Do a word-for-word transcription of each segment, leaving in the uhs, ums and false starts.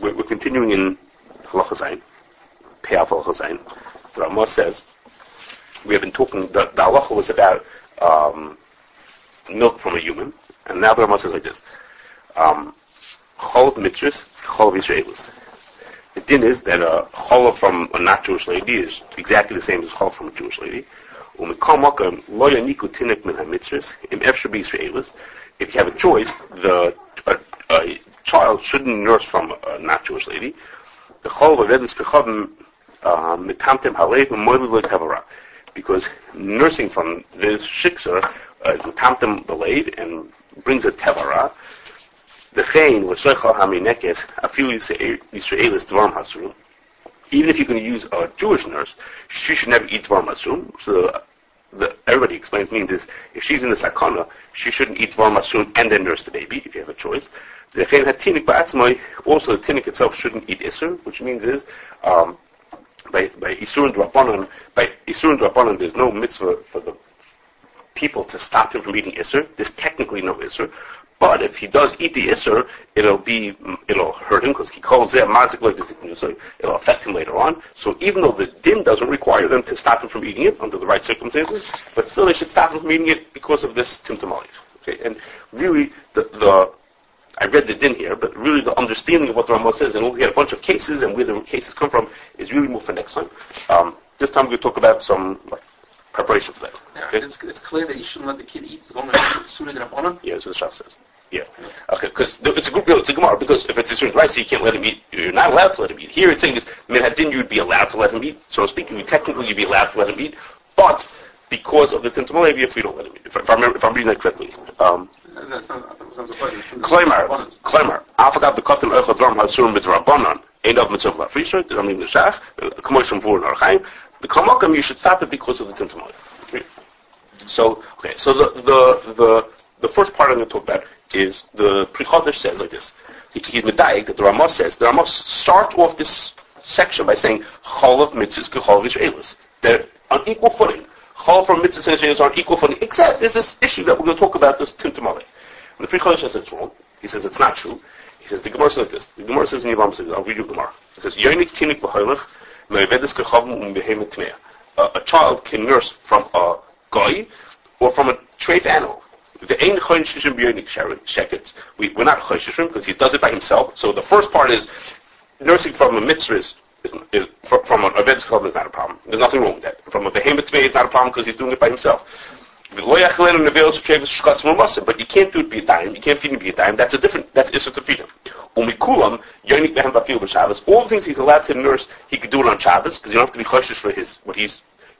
we're, we're continuing in Halacha Zayin, Pe'af Halacha Zayin. The Ramah says, we have been talking, the, the Halacha was about um, milk from a human, and now the Ramah says like this, um, Chol Mitzvahs, Chol Yisraelis. The din is that a Chol from a not Jewish lady is exactly the same as Chol from a Jewish lady. If you have a choice, the a, a child shouldn't nurse from a not Jewish lady. The Chol V'Vedis Pechavim Mitamtem Halev Moilu Tavara, because nursing from this shikser is Mitamtem the lade and brings a Tavara. The Chain V'Sheicha Haminekes Afilu Yisraelis Dvarim Hasrum. Even if you're going to use a Jewish nurse, she should never eat Dvar Masum. So the, everybody explains means is, if she's in the sakana, she shouldn't eat Dvar Masum and then nurse the baby, if you have a choice. The Chayin HaTinik Ba'atzmai, also the Tinik itself shouldn't eat Isser, which means is, um, by, by Isur and Drabanan, by Isur and Drabanan, there's no mitzvah for the people to stop him from eating Isser. There's technically no Isser. But if he does eat the Isser, it'll be, it'll hurt him because he calls it mazik like so it'll affect him later on. So even though the din doesn't require them to stop him from eating it under the right circumstances, but still they should stop him from eating it because of this timtamali. Okay, and really the the I read the din here, but really the understanding of what the Ramah says, and we'll get a bunch of cases and where the cases come from, is really more for next time. Um, this time we're going to talk about some like preparation for that. Okay? Yeah, it's, it's clear that you shouldn't let the kid eat as long as it's sooner than Rabbanan. Yeah, that's what the Shach says. Yeah. Okay, because it's a good it's a Gemara, because if it's a certain right, so you can't let him eat, you're not allowed to let him eat. Here it's saying this, Minhadin, you'd be allowed to let him eat, so to speak, you technically you'd be allowed to let him eat, but because of the Tintam Levi, if we don't let him eat, if, if, I'm, if I'm reading that correctly. Um, That's not, I thought it sounds like Klaimar, Klaimar, Afagab the Kotten Euchel Dram Hasur with Rabbanon, Ein of Mitzvah Lafrisha, the Ramim the Shach, Kamoshim Vor Narchaim, the Kamakam, you should stop it because of the Tintam Levi. So, okay, so the, the, the, the first part I'm going to talk about is the Pri Chodesh says like this. He, he's medayik that the Ramah says. The Ramah start off this section by saying Chol of mitzvahs k'chol of Yisraelis. They're on equal footing. Chol from mitzvahs and Yisraelis are on equal footing. Except there's this issue that we're going to talk about, this Timtamale. The Pri Chodesh says it's wrong. He says it's not true. He says the Gemara says like this. The Gemara says in Yivam says, I'll read you the Gemara. It says Yonik tinik b'hoylech me'evedes k'chavim u'behemet tmeah. A child can nurse from a guy or from a treif animal. The ein choshishim b'yonik shekets. We we're not choshishim because he does it by himself. So the first part is nursing from a mitzvah is, is, is from an avedis kavim is not a problem. There's nothing wrong with that. From a behemoth tmei is not a problem because he's doing it by himself. But you can't do it b'yadayim. You can't feed him b'yadayim. That's a different. That's issur to feed him. Umikulam yonik behem b'afil b'Shabbos. All the things he's allowed to nurse, he could do it on Shabbos because you don't have to be choshish for his what he's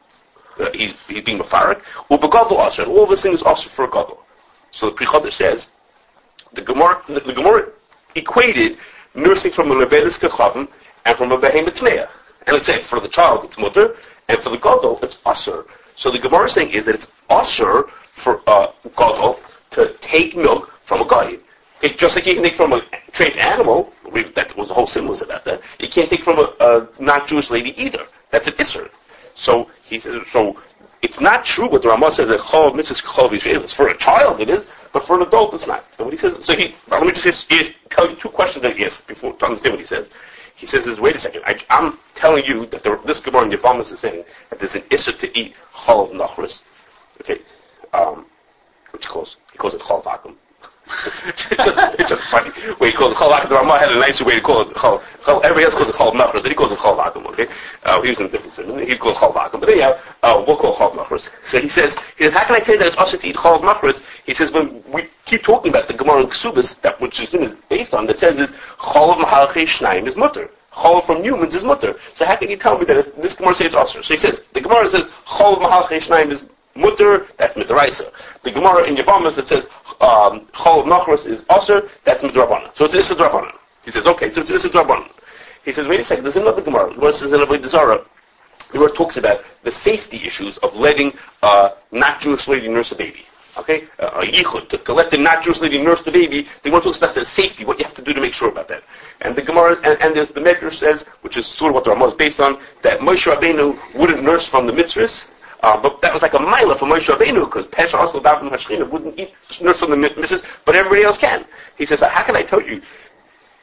uh, he's he's being mefarik. Ubegadol asher, and all this thing is asher for a gadol. So the Pri Chodesh says, the Gemara, the, the Gemara equated nursing from a levelis kechavim and from a behemoth tmeah. And it's saying for the child it's mutter, and for the gadol it's asur. So the Gemara is saying is that it's asur for a gadol to take milk from a guy. It, just like you can take from a trained animal, we, that was the whole sin was about that. You can't take from a, a not Jewish lady either. That's an isur. So he says so. It's not true what the Ramah says that Chol mitzvahs Chol Yisraelis. For a child it is, but for an adult it's not. And what he says, so he, let me just he, tell you two questions that he asks before to understand what he says. He says, is, wait a second, I, I'm telling you that the, this Gemara in Yevamos is saying that there's an issur to eat Chol Nachris. Okay, um, which he calls, he calls it Chol Vakum. it's, just, it's just funny. Where he calls it Chol Vakum. The Ramah had a nicer way to call it Chol. Chol everybody else calls it Chol Nachris, then he calls it Chol Vakum, okay? Uh, he was in a different sin. He calls Chol Vakum. But anyhow, uh, we'll call Chol Nachris. So he says, he says, how can I tell you that it's also to eat Chol Nachris? He says, when we keep talking about the Gemara in Ksubas, that which is based on, that says is, Chol Mahalchei Shnayim is mutter. Chol from humans is mutter. So how can you tell me that it, this Gemara says it's also? So he says, the Gemara says, Chol Mahalchei Shnayim is mutter, that's mitraisa. The Gemara in Yevamos that says um, Chol Nachros is aser, that's midrabanan. So it's issur drabanan. He says, okay, so it's issur drabanan. He says, wait a second, there's another Gemara. The Gemara says in Avodah Zarah, the Gemara talks about the safety issues of letting uh, not Jewish lady nurse a baby. Okay, uh, a yichud to, to let the not Jewish lady nurse the baby. The Gemara talks about the safety, what you have to do to make sure about that. And the Gemara and, and there's the Medrash says, which is sort of what the Ramah is based on, that Moshe Rabbeinu wouldn't nurse from the mitzvahs. Uh, but that was like a mila for Moshe Rabbeinu because Pesha also Davin Hashchina wouldn't eat nurse from the mitzvahs, but everybody else can. He says, how can I tell you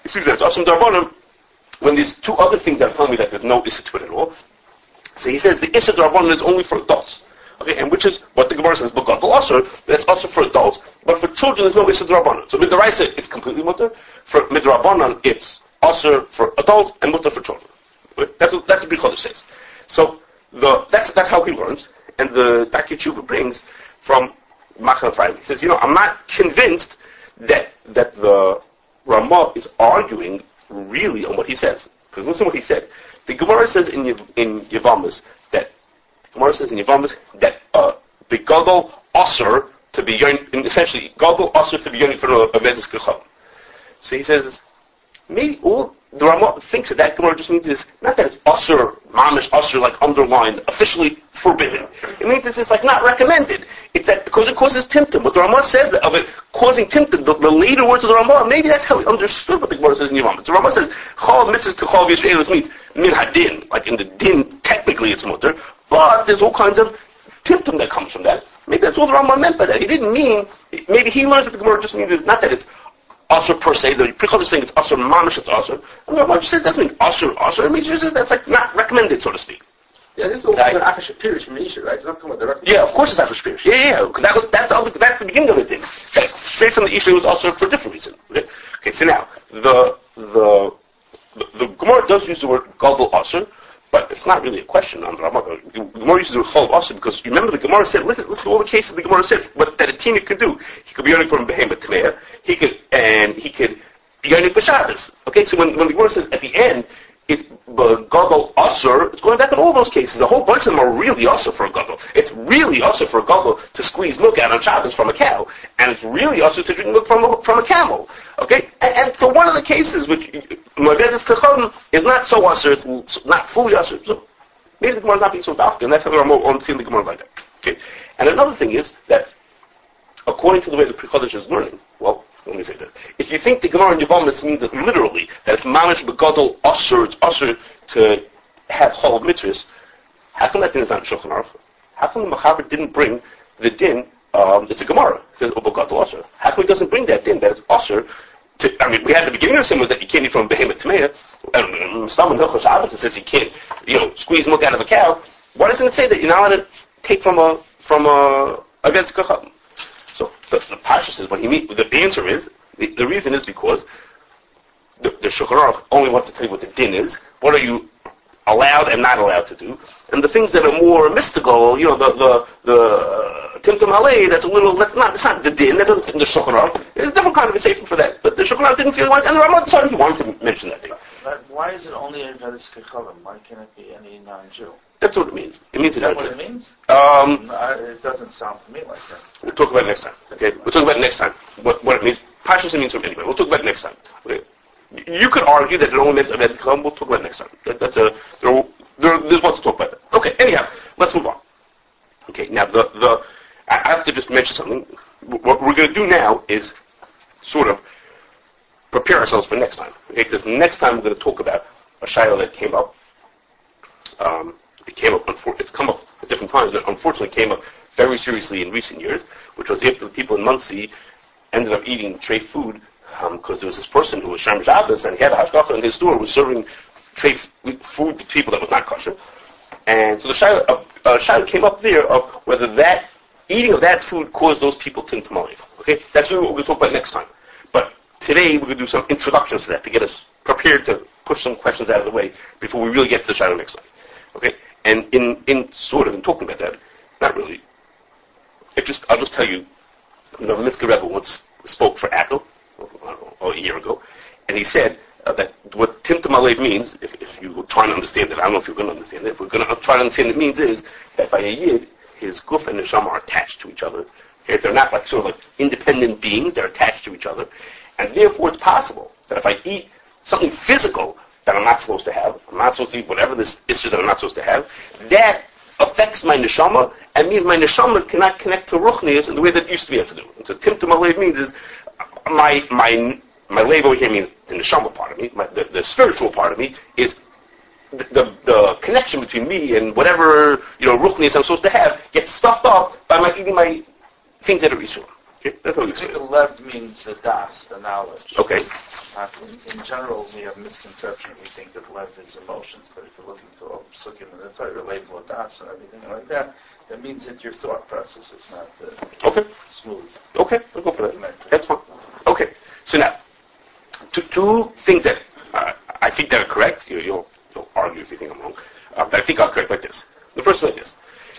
excuse me, that's Asum Darbanan, when there's two other things that are telling me that there's no Issa to it at all. So he says the Issa Darbanan is only for adults. Okay, and which is what the Gemara says, Begadol Asur, that's also for adults, but for children there's no Issa Darbanan. So Midraisa, it's completely mutter. For Midrabanan, it's Asur for adults and mutter for children. That's what, that's what Brit Chodesh says. So the, that's, that's how he learns, and the Darkei Tshuva brings from Machal Ephraim. He says, you know, I'm not convinced that that the Ramah is arguing really on what he says. Because listen to what he said. The Gemara says in Yev- in Yevamis that the Gemara says in Yevamis that uh, the Gadol Asur to be yearning, essentially Gadol Asur to be yearning for a Vedis Kecham. So he says maybe all the Ramah thinks that that Gemara just means is not that it's Asur, Mamish Asur, like underlined, officially forbidden. It means it's, it's like not recommended. It's that because it causes Timtum. But the Ramah says that of it causing Timtum, the, the later words of the Ramah, maybe that's how he understood what the Gemara says in Yevamis. The Ramah says Chal Mitzvahs Kechal Yisraelis means Min Hadin, like in the Din, technically it's mutter, but there's all kinds of Timtum that comes from that. Maybe that's all the Ramah meant by that. He didn't mean, maybe he learned that the Gemara just means not that it's Asur per se, the Prichot is saying it's Asur Mamish, it's Asur. And the Ramah just says it doesn't mean Asur, Asur, it means just that's like not recommended, so to speak. Yeah, this is also an Akash Pirish from Isha, right? It's not talking about directly. Yeah, of course it's Akash Pirish. Yeah, yeah, because that was, that's, all the, that's the beginning of the thing. That straight from the Isha was also for a different reason. Okay, okay so now, the, the, the, the Gemara does use the word Gadol Asur, but it's not really a question on the Ramah. The Gemara uses the word Chol Asur because you remember the Gemara said, listen, listen to all the cases the Gemara said, what that a teen could do. He could be yearning from Behemoth Tmeah, he could, and he could yearning for Shabbos. Okay, so when, when the Gemara says at the end, it's Gadol Asur, it's going back in all those cases. A whole bunch of them are really Asur for a Gadol. It's really Asur for a Gadol to squeeze milk out on Shabbos from a cow. And it's really Asur to drink milk from a, from a camel. Okay? And, and so one of the cases which Moededes Kechon is not so Asur, it's not fully Asur. So maybe the Gemara is not being so dafka, and that's how I'm seeing the Gemara like that. Okay? And another thing is that according to the way the Pri Chodesh is learning, well, let me say this. If you think the Gemara in Yevamis means that literally, that it's mamish begadol asur, it's asur to have chol of mitzvahs, how come that din is not in Shulchan Aruch? How come the Mechaber didn't bring the din, um, it's a Gemara, it says begadol asur. How come he doesn't bring that din, that it's asur, to, I mean, we had the beginning of the sin was that you can't eat from Behemoth Tmeah, and some in Hilchos Shabbos it says you can't, you know, squeeze milk out of a cow. Why doesn't it say that you're not allowed to take from a, from a, against Kacham? So the, the Pasha says what he mean. The answer is the, the reason is because the, the Shulchan Aruch only wants to tell you what the din is. What are you allowed and not allowed to do? And the things that are more mystical, you know, the the the uh, Timtum Halei, that's a little. That's not. It's not the din. That doesn't fit in the Shulchan Aruch. There's a different kind of a sefer for that. But the Shulchan Aruch didn't feel like, and the Ramah decided he wanted to mention that thing. But why is it only in Vedis Kechavim? Why can't it be any non-Jew? That's what it means. It means Is it. that what it means? Um, No, I- it doesn't sound to me like that. We'll talk about it next time. Okay, we'll talk about it next time. What what it means. Pashas it means from anyway. We'll talk about it next time. Okay. You could argue that it only meant Aved Kecham. We'll talk about it next time. That, that's a there, there, there's what to talk about. That. Okay. Anyhow, let's move on. Okay. Now the the I have to just mention something. What we're going to do now is sort of prepare ourselves for next time. Okay, because next time we're going to talk about a shayla that came up. Um, it came up. It's come up at different times, but unfortunately came up very seriously in recent years, which was after the people in Muncie ended up eating treif food because um, there was this person who was Shem Shabbos and he had a hashgacha in his store was serving treif food to people that was not kosher, and so the shayla, uh, uh, shayla came up there of whether that eating of that food caused those people to tamalev. Okay, that's really what we're going to talk about next time. But today we're going to do some introductions to that to get us prepared to push some questions out of the way before we really get to the shayla next time. Okay, and in, in sort of in talking about that, not really. It just I'll just tell you, you know, the Mitzvah Rebbe once spoke for Akel, I don't know, a year ago, and he said uh, that what Timtum Alev means, if, if you were trying to understand it, I don't know if you're going to understand it. If we're going to try to understand it, means is that by a yid, his guf and neshama are attached to each other. Okay? They're not like sort of like independent beings; they're attached to each other, and therefore it's possible that if I eat something physical that I'm not supposed to have, I'm not supposed to eat whatever this issue that I'm not supposed to have, that affects my neshama and means my neshama cannot connect to ruchnius in the way that it used to be able to do. And so Timtum Alev means is my my my lev over here means the neshama part of me, my, the, the spiritual part of me is the, the the connection between me and whatever you know ruchnius I'm supposed to have gets stuffed up by my eating my things that are isur. Okay, that's what we I think explain. the lev means the das, the knowledge. Okay. Uh, in, in general, we have misconception. We think that lev is emotions, but if you look into all psukim and the Torah, label of das and everything like that, that means that your thought process is not uh, Okay. smooth. Okay, we'll go for that. That's fine. Okay, so now, two, two things that uh, I think that are correct. You, you'll, you'll argue if you think I'm wrong. Uh, but I think are correct like this. The first is like this.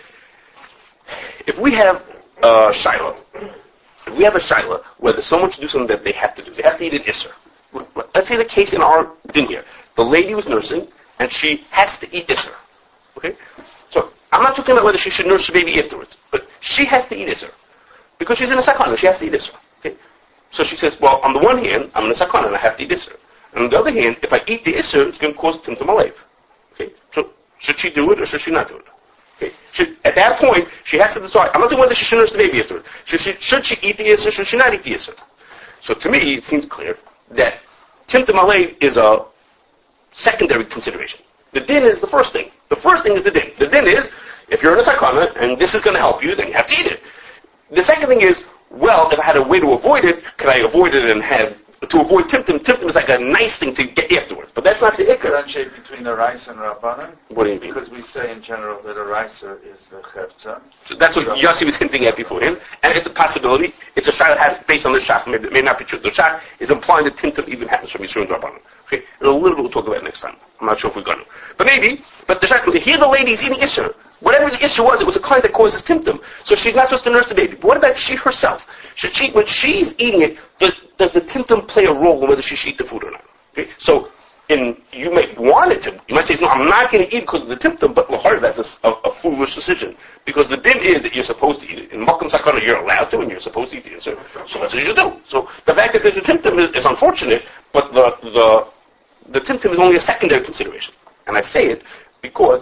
If we have a Shiloh, if we have a Shiloh where there's someone to do something that they have to do, they have to eat an Isser. Let's say the case in our din here. The lady was nursing, and she has to eat Isser. Okay? So, I'm not talking about whether she should nurse the baby afterwards, but she has to eat Isser. Because she's in a sakana, she has to eat Isser. Okay? So she says, well, on the one hand, I'm in a sakana, and I have to eat Isser. And on the other hand, if I eat the Isser, it's going to cause Timtum Alev. Okay? So, should she do it, or should she not do it? Okay. Should, at that point, she has to decide. I'm not talking whether she should nurse the baby afterwards. Should she, should she eat the Isser, should she not eat the Isser? So to me, it seems clear that Timtum Alev is a secondary consideration. The din is the first thing. The first thing is the din. The din is, if you're in a sakana, and this is going to help you, then you have to eat it. The second thing is, well, if I had a way to avoid it, could I avoid it and have, to avoid Timtum? Timtum is like a nice thing to get afterwards. But that's not the ikar. Differentiate between the rice and Rabbanan? What do you mean? Because we say in general that a rice is the chevza. So that's what Yossi was hinting at beforehand, and it's a possibility. It's a shot had based on the shach. It may not be true. The shach is implying that Timtum even happens from Yisroel and Rabbanan. Okay, and a little bit we'll talk about it next time. I'm not sure if we're going to, but maybe. But the shach, here the lady is eating Isser. Whatever the issue was, it was a kind that causes Timtum. So she's not supposed to nurse the baby. But what about she herself? Should she, when she's eating it, does, does the Timtum play a role in whether she should eat the food or not? Okay, so. In, you might want it to. You might say, no, I'm not going to eat because of the Timtum, but l'chara, that's a, a, a foolish decision. Because the din is that you're supposed to eat it. In Makom Sakana, you're allowed to, and you're supposed to eat it. So, so that's what you do. So the fact that there's a Timtum is, is unfortunate, but the, the, the Timtum is only a secondary consideration. And I say it because,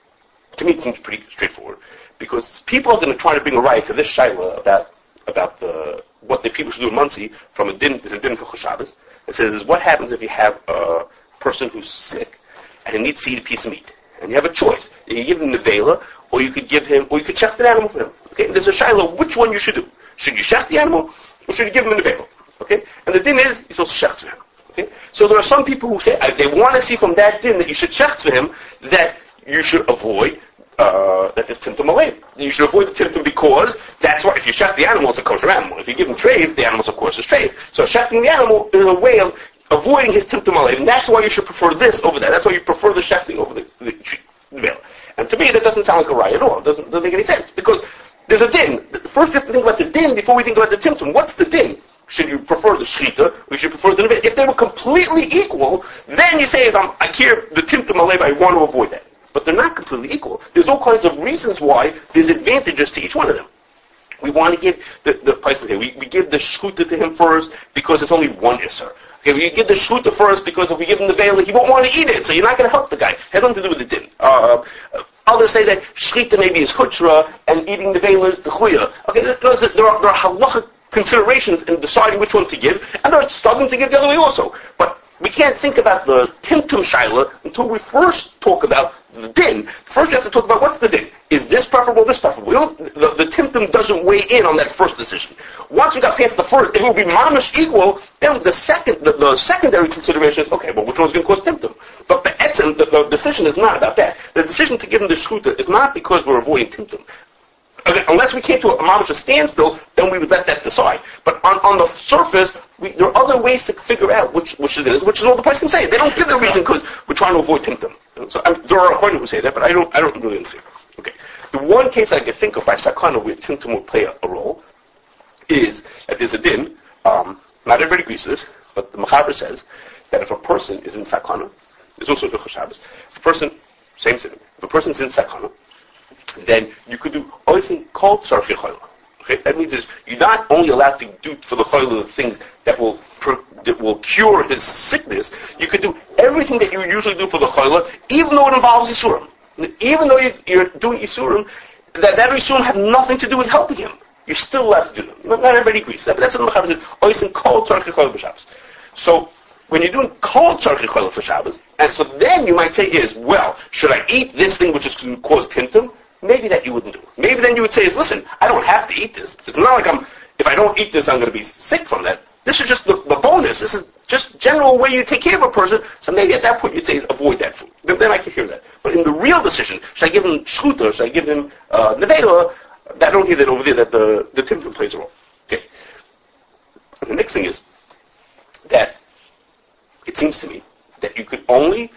to me, it seems pretty straightforward. Because people are going to try to bring a riot to this Shaila about, about the, what the people should do in Muncie from a din, there's a din in Hilchos Shabbos. It says, what happens if you have a person who's sick and he needs to eat a piece of meat, and you have a choice: you give him nevela, or you could give him, or you could shech the animal for him. Okay, and there's a shiloh which one you should do. Should you shech the animal, or should you give him a nevela? Okay, and the din is you're supposed to shech to him. Okay, so there are some people who say uh, they want to see from that din that you should shech to him, that you should avoid uh, that there's Timtum Alev. You should avoid the Timtum because that's why if you shech the animal, it's a kosher animal. If you give him treif, the animal's of course is treif. So shechting the animal is a way of avoiding his Timtum Alev, and that's why you should prefer this over that. That's why you prefer the shechting over the, the, the veil. And to me, that doesn't sound like a riot at all. It doesn't, doesn't make any sense, because there's a din. First, we have to think about the din before we think about the Timtum. What's the din? Should you prefer the shechita, or should you prefer the nevel? If they were completely equal, then you say, if I'm, I care the Timtum Alev, I want to avoid that. But they're not completely equal. There's all kinds of reasons why there's advantages to each one of them. We want to give the, the price we say, we, we give the shchuta to him first because it's only one isser. Okay, we give the shchuta first because if we give him the veil, he won't want to eat it, so you're not going to help the guy. It has nothing to do with the din. Uh, uh, others say that shchita maybe is hutra and eating the veil is the chuya. Okay, there are, there are, there are halachic considerations in deciding which one to give, and they're starting to give the other way also. But we can't think about the Timtum Shaila until we first talk about the din. First we have to talk about what's the din. Is this preferable, this preferable? We don't, the, the Timtum doesn't weigh in on that first decision. Once we got past the first, if it will be mamish equal, then the second, the, the secondary consideration is, okay, well, which one's going to cause Timtum? But the etzem, the, the decision is not about that. The decision to give him the shchuta is not because we're avoiding Timtum. Okay, unless we came to a mamish standstill, then we would let that decide. But on, on the surface, we, there are other ways to figure out which which it is, which is all the person can say. They don't give the reason because we're trying to avoid Timtum. So I mean, there are a who say that, but I don't I don't really understand. Okay, the one case I can think of by sakana where Timtum will play a, a role is that there's a din. Um, not everybody agrees to this, but the Mechaber says that if a person is in sakana, there's also Hilchos Shabbos. If a person, same thing. If a person's in sakana, then you could do everything called tzarchei chayla. Okay, that means is you're not only allowed to do for the chayla the things that will per, that will cure his sickness. You could do everything that you usually do for the chayla, even though it involves yisurim. Even though you, you're doing yisurim, that that yisurim have nothing to do with helping him. You're still allowed to do them. Not, not everybody agrees. That, but that's what the Mechaber said. Everything called tzarchei chayla b'Shabbos. So when you're doing cold tzarchei chayla for Shabbos, and so then you might say is, well, should I eat this thing which is going to cause Timtum? Maybe that you wouldn't do. Maybe then you would say is, listen, I don't have to eat this. It's not like I'm, if I don't eat this, I'm going to be sick from that. This is just the, the bonus. This is just general way you take care of a person. So maybe at that point you'd say avoid that food. Then, then I could hear that. But in the real decision, should I give him shchuta? Should I give him uh, nevela? I don't hear that over there that the the timtum plays a role. Okay. And the next thing is that it seems to me that you could only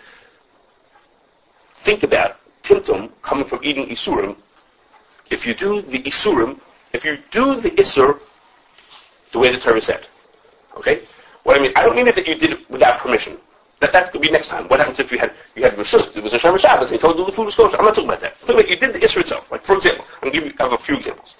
think about timtum coming from eating isurim if you do the isurim, if you do the isur the way the Torah said. Okay? What I mean, I don't mean it that you did it without permission. That that could be next time. What happens if you had you had reshus? It was a Shomer Shabbos and he told you the food was kosher. I'm not talking about that. I'm talking about you did the isur itself. Like for example, I'm gonna give you I have a few examples.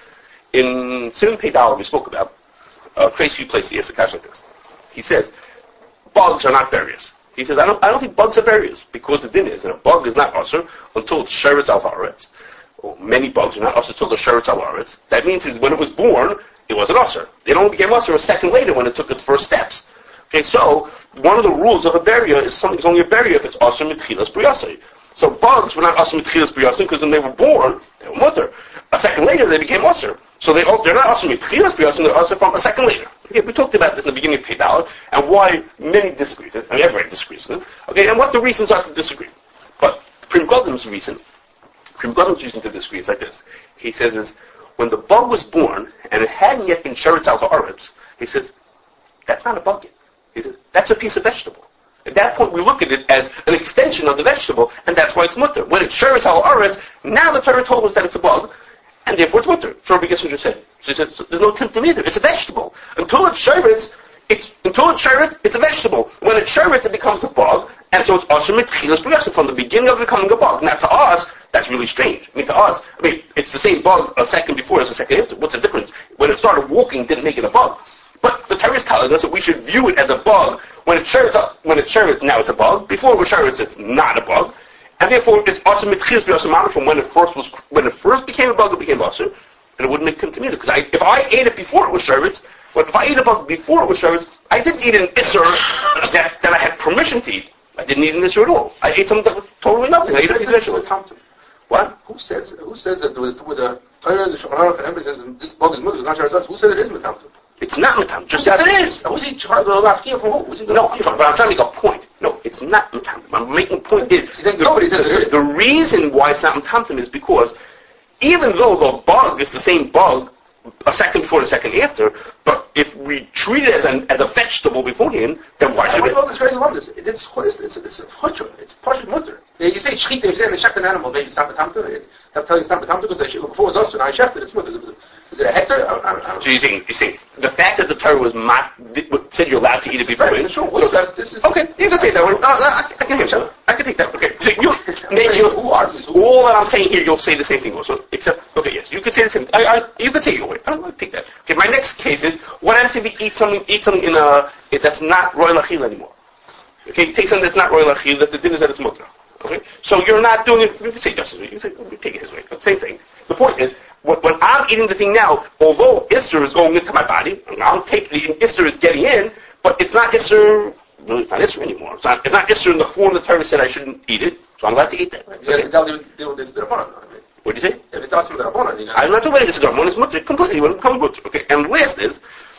In Simon Pei Dalet we spoke about uh, Tracy placed the Yisakash like this. He says bugs are not berries. He says I don't I don't think bugs are berries because the din is that a bug is not usher until it's sheretz al haaretz. Well, many bugs are not usher until the sheretz al haaretz. That means is when it was born, it wasn't usher. It only became usher a second later when it took its first steps. Okay, so one of the rules of a beria is something's only a beria if it's usher mitchilas briyasai. So bugs were not usher mitchilas briyasai because when they were born, they were mutter. A second later, they became usher. So they, they're not usher mitchilas briyasai, they're usher from a second later. Okay, we talked about this in the beginning of Pei Dalet and why many disagree with it. I mean, everybody disagrees with it. Okay, and what the reasons are to disagree. But Prim Godim's reason, Prim Godim's reason to disagree is like this. He says is, when the bug was born and it hadn't yet been sheretz al haaretz, he says, that's not a bug yet. He says, that's a piece of vegetable. At that point, we look at it as an extension of the vegetable, and that's why it's mutter. When it's sheretz al haaretz, now the Torah told us that it's a bug, and therefore it's mutter. So Rabbi Gisser just said. So he said, so there's no timtum either. It's a vegetable. Until it's sheretz, it's until it's sheretz, it's a vegetable. When it's sheretz, it becomes a bug, and so it's asher mitchilas briyasai from the beginning of becoming a bug. Now to us, that's really strange. I mean, to us, I mean, it's the same bug a second before as a second after. What's the difference? When it started walking, didn't make it a bug. But the Torah is telling us that we should view it as a bug. When it's sheretz, when it's sheretz, now it's a bug. Before it was sheretz, it's not a bug, and therefore it's asher mitchilas briyasai from when it first was, when it first became a bug, it became asher, and it wouldn't make timtum either. Because I, if I ate it before it was sheretz, but if I ate a bug before it was sheretz, I didn't eat an isser that, that I had permission to eat. I didn't eat an isser at all. I ate something that was totally nothing. I ate a piece of vegetable. What? Who says who says that with, with the Torah and the Shulchan Aruch and everybody says this bug is mutter, it's not sheretz? Who said it is metamtum? It's not metamtum. Just that it is. Who's he trying to lachiyah from who? Who's he No, I'm trying, but I'm trying to make a point. No, it's not metamtum. I'm making a point is the, nobody said it the, is. the reason why it's not metamtum is because even though the bug is the same bug a second before and a second after, but if we treat it as an as a vegetable beforehand, then why should we? It's very long. It's it's it's it's a hutter. It's partial mutter. You say shchita, you say they shecht an animal, maybe it's not metamtum. It's I'm telling you it's not metamtum because they before it was also now I shecht it. It's mutter. Is it a heter? So you saying you saying the fact that the Torah was mat, said you're allowed to eat it beforehand. Sure. So that's this is okay. You can take that one. Uh, I, I can hear you. I can take that. Okay. So you, maybe you, who argues? All that I'm saying here, you'll say the same thing also. Except, okay, yes, you could say the same. I, I, you could say your way. I don't want to take that. Okay. My next case is what happens if you eat something, eat something in a it, that's not royal achil anymore. Okay, you take something that's not royal achil that the din is that it's mutter. Okay, so you're not doing it. You could say justice. You could say we take it his way. Same thing. The point is. When I'm eating the thing now, although Isser is going into my body, I'll take the Isser is getting in, but it's not Isser, no, it's not Isser anymore. It's not, it's not Isser in the form the Torah said I shouldn't eat it, so I'm allowed to eat that. Right. You have to deal with this Rabbanan. What did you say? If it's awesome Rabbanan, you know. I'm not talking about this Rabbanan, it's mutter, completely, when it comes mutter. Okay, and the last is,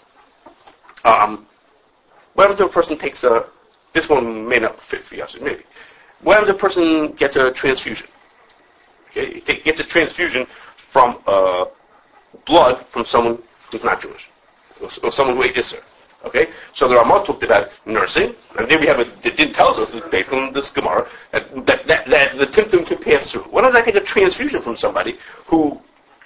um, what happens if a person takes a, this one may not fit for us, maybe. What happens if a person gets a transfusion? Okay, he gets a transfusion from uh, blood from someone who's not Jewish, or, or someone who ate Isser. Okay, so the Ramah talked about nursing, and then we have a. It did tells us based on this Gemara that that, that, that the timtum can pass through. What if I take a transfusion from somebody who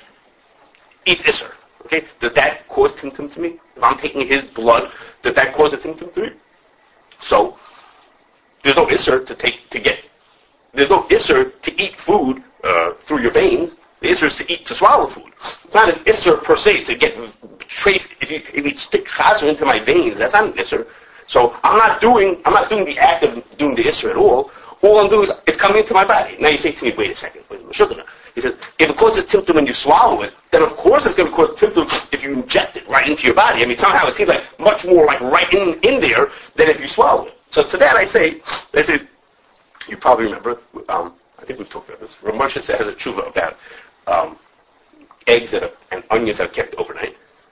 eats Isser? Okay, does that cause timtum to me? If I'm taking his blood, does that cause a timtum to me? So there's no Isser to take to get. There's no Isser to eat food uh, through your veins. The Isser is to eat, to swallow food. It's not an Isser per se to get trace. If you if you stick chazer into my veins, that's not an Isser. So I'm not doing I'm not doing the act of doing the Isser at all. All I'm doing is it's coming into my body. Now you say to me, wait a second, wait a second. He says, if it causes timtum when you swallow it, then of course it's going to cause timtum if you inject it right into your body. I mean, somehow it seems like much more like right in, in there than if you swallow it. So to that I say, I say, you probably remember. Um, I think we've talked about this. Rav Moshe has a tshuva about um, eggs that are, and onions that are kept overnight.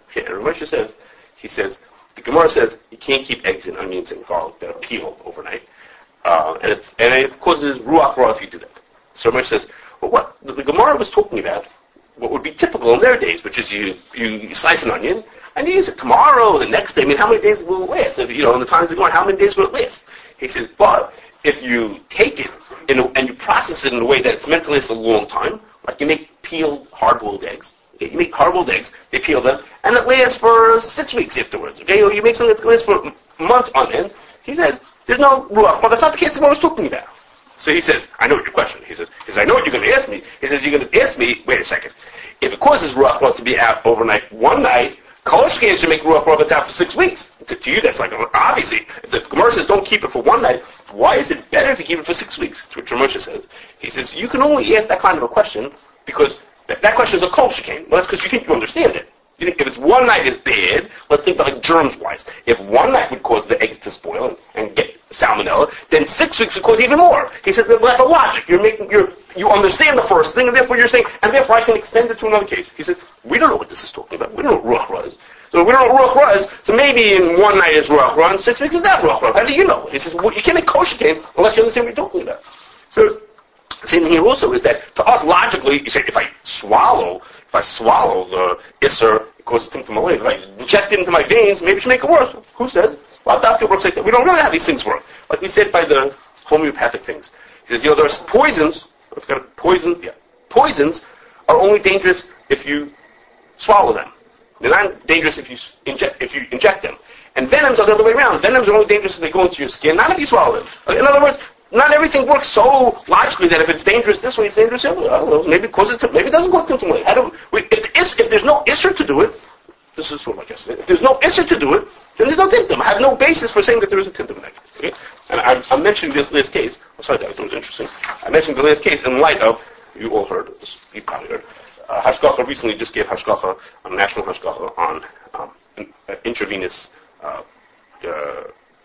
Okay, and Rav Moshe says, he says, the Gemara says you can't keep eggs and onions and garlic that are peeled overnight, uh, and it's and it causes ruach ra if you do that. So Rav Moshe says, well, what the, the Gemara was talking about, what would be typical in their days, which is you, you, you slice an onion and you use it tomorrow, the next day. I mean, how many days will it last? You know, in the times of going, how many days will it last? He says, but if you take it in a, and you process it in a way that it's meant to last a long time, like you make peeled hard-boiled eggs. Okay, you make hard-boiled eggs, they peel them, and it lasts for six weeks afterwards. Okay, or you make something that lasts for months on end. He says, there's no ruach. Well, that's not the case of what I was talking about. So he says, I know what your question. He says, he says, I know what you're going to ask me. He says, you're going to ask me, wait a second, if it causes ruach ra to be out overnight one night, Koloshkin should make ruach ra if it's out for six weeks. To, to you, that's like, obviously, if the Gemara says don't keep it for one night, why is it better if you keep it for six weeks? To which Rav Moshe says, he says, you can only ask that kind of a question because that, that question is a Koloshkin. Well, that's because you think you understand it. You think if it's one night is bad, let's think about like germs-wise. If one night would cause the eggs to spoil and, and get salmonella, then six weeks would cause even more. He says, well, that's a logic. You're making, you're, you understand the first thing, and therefore you're saying, and therefore I can extend it to another case. He says, we don't know what this is talking about. We don't know what ruach ra is. So we don't know what ruach ra is, so maybe in one night is ruach ra, and six weeks is not ruach ra. How do you know? He says, well, you can't make kosher cane unless you understand what you're talking about. So, the same thing here also is that, to us, logically, you say, if I swallow, if I swallow the isser, it causes things to my leg. If I inject it into my veins, maybe it should make it worse. Who says? Well, doctor works like that. We don't know how these things work. Like we said by the homeopathic things. He says, you know, there's poisons, I've got poison, yeah, poisons are only dangerous if you swallow them. They're not dangerous if you inject, if you inject them. And venoms are the other way around. Venoms are only dangerous if they go into your skin, not if you swallow them. In other words, not everything works so logically that if it's dangerous this way, it's dangerous the other way. I don't know. Maybe it causes it. Maybe it doesn't cause symptom. How do we? If, if there's no isser to do it, this is sort of like yesterday. If there's no isser to do it, then there's no symptom. I have no basis for saying that there is a symptom in that case. Okay? And I'm, I'm mentioning this last case. I'm sorry, that I thought it was interesting. I mentioned the last case in light of you all heard this. You probably heard. Uh, Hashgacha recently just gave Hashgacha, a national Hashgacha on um, an, uh, intravenous. Uh, uh,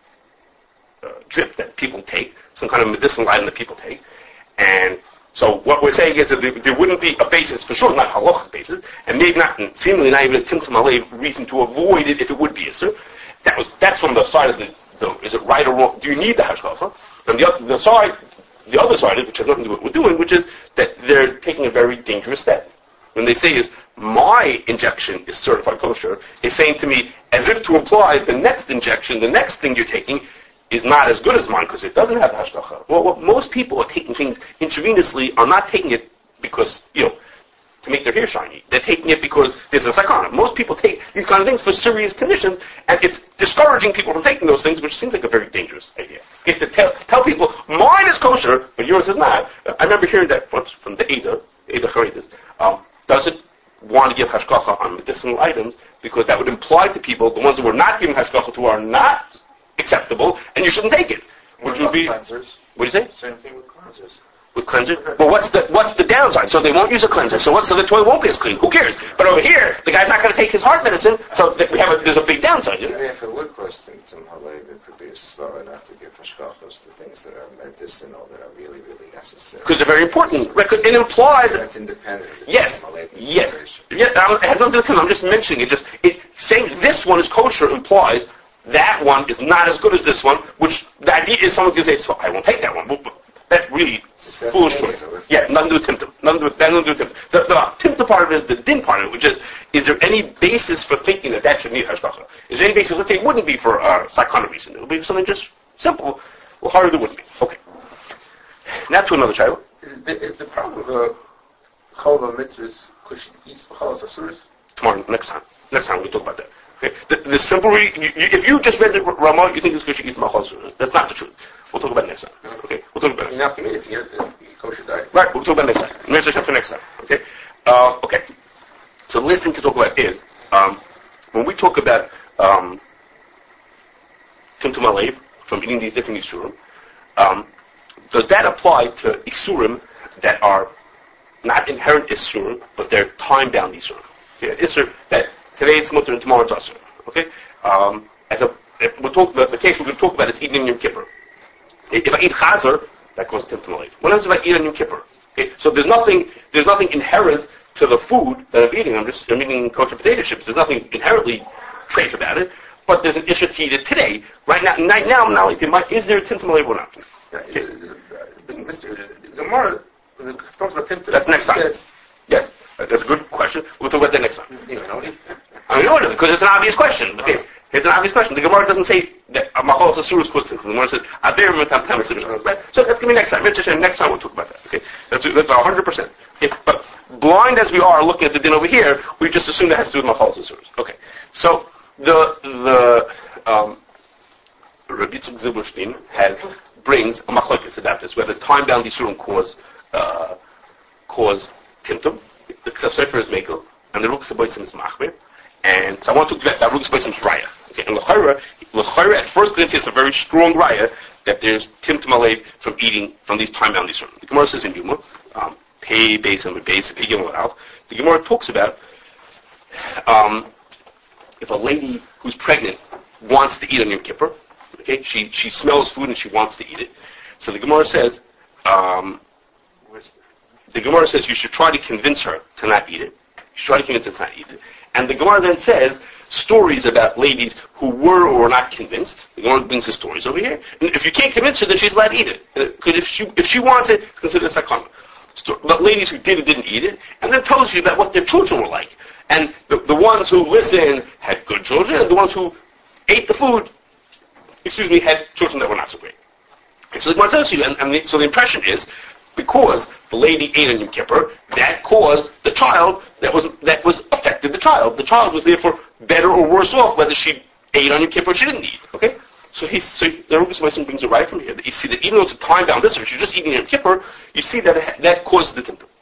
Uh, drip that people take, some kind of medicinal item that people take. And so what we're saying is that there, there wouldn't be a basis, for sure not a halachic basis, and maybe not, seemingly not even a timtum alev reason to avoid it if it would be isser. That was, that's from the side of the, the is it right or wrong? Do you need the hashgacha? And the, the side, the other side, which has nothing to do with what we're doing, which is that they're taking a very dangerous step. When they say is, my injection is certified kosher, is saying to me, as if to imply the next injection, the next thing you're taking, is not as good as mine because it doesn't have hashgacha. Well, what most people are taking things intravenously are not taking it because, you know, to make their hair shiny. They're taking it because there's a sakana. Most people take these kind of things for serious conditions, and it's discouraging people from taking those things, which seems like a very dangerous idea. You have to tell, tell people, mine is kosher, but yours is not. I remember hearing that once from the Eidah, Eidah Chareidis. Um, does it want to give hashgacha on medicinal items because that would imply to people, the ones that we're not giving hashgacha to are not acceptable, and you shouldn't take it. Which would be cleansers. What do you say? Same thing with cleansers. With cleanser? Well, what's the what's the downside? So they won't use a cleanser. So what's so the toilet won't be as clean? Who cares? But over here, the guy's not going to take his heart medicine. So that we have a, there's a big downside. You know? Yeah, if it would cause symptom halev, it could be a svara not to give hashgachos, the things that are medicinal that are really, really necessary. Because they're very important. Right? 'Cause it implies. That's independent of the Yes. halev Yes. consideration. Yeah. I'm, I have nothing to tell you. I'm just mentioning it. Just it saying this one is kosher implies that one is not as good as this one. Which the idea is someone's going to say, so I won't take that one. But, but that's really foolish choice. Yeah, nothing to do with timtum. Nothing to do with, nothing to do with timtum. The, the timtum part of it is the din part of it, which is, is there any basis for thinking that that should need hashgacha? Is there any basis, let's say it wouldn't be for a psychotic reason. It would be something just simple. Well, harder there wouldn't be. Okay. Now to another child. Is the, is the problem of a chol mitzvahs kushik eats b'chalas asuras? Tomorrow, next time. Next time we talk about that. Okay. The, the simple re- you, you, if you just read the Ramah, you think it's kushik eats b'chalas. That's not the truth. We'll talk about it next time. Okay. We'll talk about it You're next time. not committed if you get a kosher diet. Right, we'll talk about it next time. Next time, next time. Okay? Uh, okay. So the last thing to talk about is, um, when we talk about um, Timtum Alev, from eating these different Isurim, um, does that apply to Isurim that are not inherent Isurim, but they're time-bound Isurim? Okay? Isur that today it's Mutter and tomorrow it's Asur. Okay? Um, as a, we'll talk about, the case we're going to talk about is eating in Yom Kippur. If I eat Chazer, that goes Timtum Alev. What else if I eat on Yom Kippur? Okay, so there's nothing, there's nothing inherent to the food that I'm eating. I'm just I'm eating kosher potato chips. There's nothing inherently treif about it, but there's an issue to eat it today. Right now, right now, I'm not like, is there a timtum alev or not? Okay. The Gemara talks about timtum. That's next time. Yes, that's a good question. We'll talk about that next time. You know, I know it because it's an obvious question. Okay, it's an obvious question. The Gemara doesn't say that Macholas Asurus puts it. The Gemara says Aver Mitam Tam. So that's gonna be next time. Next time we'll talk about that. Okay, that's that's one hundred percent. Okay, but blind as we are looking at the din over here, we just assume that has to do with Macholas Asurus. Okay, so the the um, Rabbi Yitzchak Zilberstein has brings a machlokes about this, whether time bound isurim cause uh, cause timtum. The Ksav Sefer is Mekel, and the Ruchas Aboisim is Machmir. And so I want to talk about that Ruchas Aboisim is Raya. Okay, and L'chayra, L'chayra at first glance it's a very strong Raya that there's timtum alev from eating from these time bound isurim. The Gemara says in Yuma, um, Pei Beis and Beis, Pei Gimel Alf. The Gemara talks about um, if a lady who's pregnant wants to eat on Yom Kippur. Okay, she she smells food and she wants to eat it. So the Gemara says, um, the Gemara says you should try to convince her to not eat it. You should try to convince her to not eat it. And the Gemara then says stories about ladies who were or were not convinced. The Gemara brings the stories over here. And if you can't convince her, then she's allowed to eat it. Because if she if she wants it, it's considered a sakana. But ladies who did or didn't eat it, and then tells you about what their children were like. And the, the ones who listened had good children, and the ones who ate the food, excuse me, had children that were not so great. And so the Gemara tells you, and, and the, so the impression is, because the lady ate on Yom Kippur, that caused the child, that was that was affected the child. The child was therefore better or worse off whether she ate on Yom Kippur or she didn't eat. Okay? So he's, so the Ruchas Aboisim brings it right from here. That you see that even though it's a time-bound issue, if you're just eating Yom Kippur, you see that it, that causes the timtum.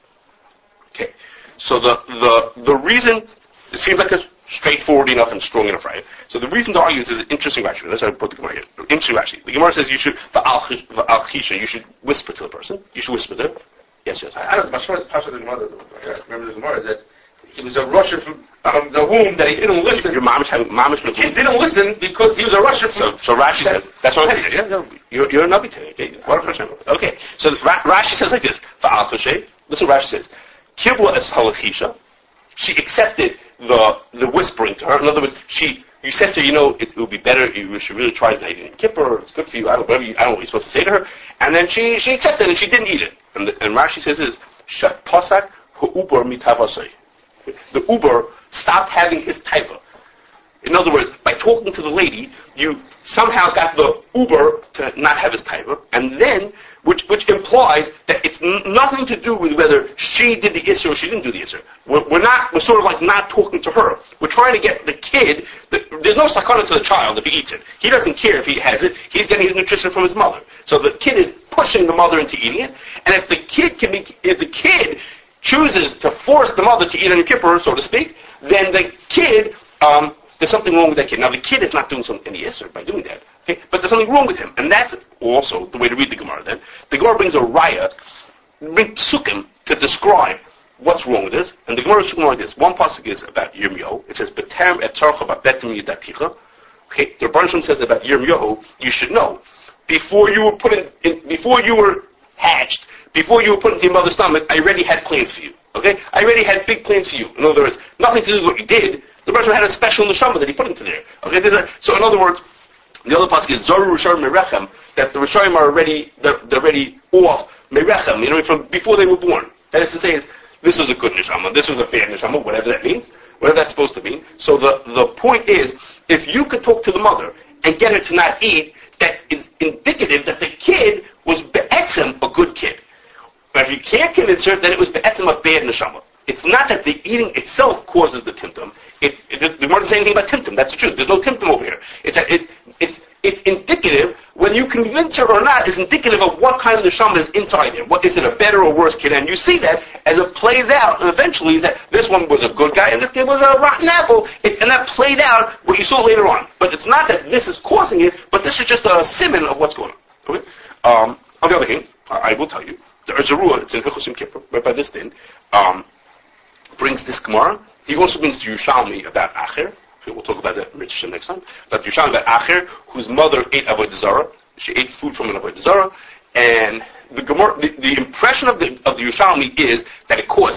Okay? So the, the, the reason, it seems like a straightforward enough and strong enough, right? So the reason to argue is an interesting Rashi. That's why I put the Gemara here. Interesting Rashi. The Gemara says you should, v'al-chisha, you should whisper to the person. You should whisper to them. Yes, yes. I, I don't know. As far as Pasha the Gemara, I remember the Gemara that he was a Rusher from um, the womb that he didn't listen. Your mamish, mamish, the kid didn't listen because he was a Rusher from. So, so Rashi says that's what I'm heading. Yeah, no, you're you're a navi today. Okay, okay. So Ra- Rashi says like this: v'al-chisha. Listen, what Rashi says. Kibla es halachisha. She accepted the the whispering to her. In other words, she you said to her, you know, it, it would be better. You should really try it in Kippur. It's good for you. I don't, whatever you, I don't know what you're supposed to say to her. And then she she accepted and she didn't eat it. And, the, and Rashi says this: Shat pasak hu'uber mitavasei. The Uber stopped having his taiva. In other words, by talking to the lady, you somehow got the Uber to not have his taiva, and then, which which implies that it's n- nothing to do with whether she did the Isser or she didn't do the Isser. We're, we're not, we're sort of like not talking to her. We're trying to get the kid, the, there's no sakana to the child if he eats it. He doesn't care if he has it, he's getting his nutrition from his mother. So the kid is pushing the mother into eating it, and if the kid can be, if the kid chooses to force the mother to eat on Yom Kippur, so to speak, then the kid, um, there's something wrong with that kid. Now the kid is not doing some any Isser by doing that, okay? But there's something wrong with him, and that's also the way to read the Gemara. Then the Gemara brings a raya, brings psukim to describe what's wrong with this, and the Gemara is like this. One pasuk is about Yirmiyahu. It says beterem etzarcha babetim yidaticha. Okay, the Rebbe Shalom says about Yirmiyahu, you should know before you were put in, in before you were hatched, before you were put into your mother's stomach, I already had plans for you. Okay, I already had big plans for you. In other words, nothing to do with what you did. The Rebbe had a special neshama that he put into there. Okay, there's a, so in other words, the other pasuk is Zoru Rishar Merechem, that the Risharim are already they're, they're already off Merechem, you know, from before they were born. That is to say, this was a good neshama, this was a bad neshama, whatever that means, whatever that's supposed to mean. So the, the point is, if you could talk to the mother and get her to not eat, that is indicative that the kid was be'etzem a good kid. But if you can't convince her, then it was be'etzem a bad neshama. It's not that the eating itself causes the timtum. It, it, the Gemara doesn't say anything about timtum. That's the truth. There's no timtum over here. It's that it, it's it's indicative. When you convince her or not, is indicative of what kind of neshama is inside there. What is it, a better or worse kid? And you see that as it plays out. And eventually, is that this one was a good guy and this kid was a rotten apple. It, and that played out what you saw later on. But it's not that this is causing it. But this is just a simon of what's going on. Okay. Um, on the other hand, I will tell you there is a rule. It's in Hilchos Yom Kippur, right by this din. Um, brings this Gemara. He also brings the Yerushalmi about Acher. Okay, we'll talk about that next time. But Yerushalmi about Acher, whose mother ate avodah zarah. She ate food from an avodah zarah, and the Gemara, the, the impression of the of the Yerushalmi is that it caused it.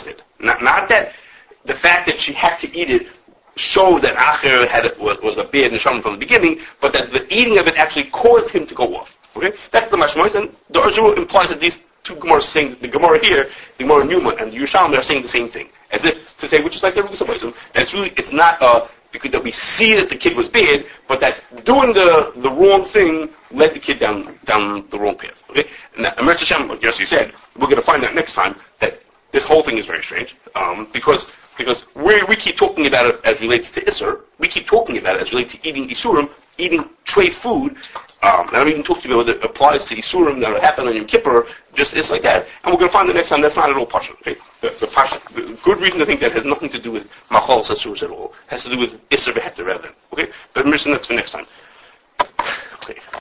Not, not that the fact that she had to eat it showed that Acher had was, was a bad neshama from the beginning, but that the eating of it actually caused him to go off. Okay, that's the mashmois, and the Arzura implies that these two Gemaras saying the Gemara here, the Gemara Newman, and the Yerushalmi are saying the same thing, as if to say, which is like the Rukusabaism, that it's really it's not uh, because that we see that the kid was bad, but that doing the the wrong thing led the kid down down the wrong path. Okay, and that Eretz Hashem, yes, you said we're going to find out next time that this whole thing is very strange um, because. Because we we keep talking about it as relates to Isser, we keep talking about it as relates to eating Isurim, eating tray food. Um, and I'm even talking about whether it applies to Isurim that happen on Yom Kippur, just it's like that. And we're going to find the next time that's not at all Pasha. Okay? The, the, Pasha, the good reason to think that has nothing to do with Machal Sasuras at all. It has to do with Isser Beheter rather than. Okay? But I'm that's for next time. Okay.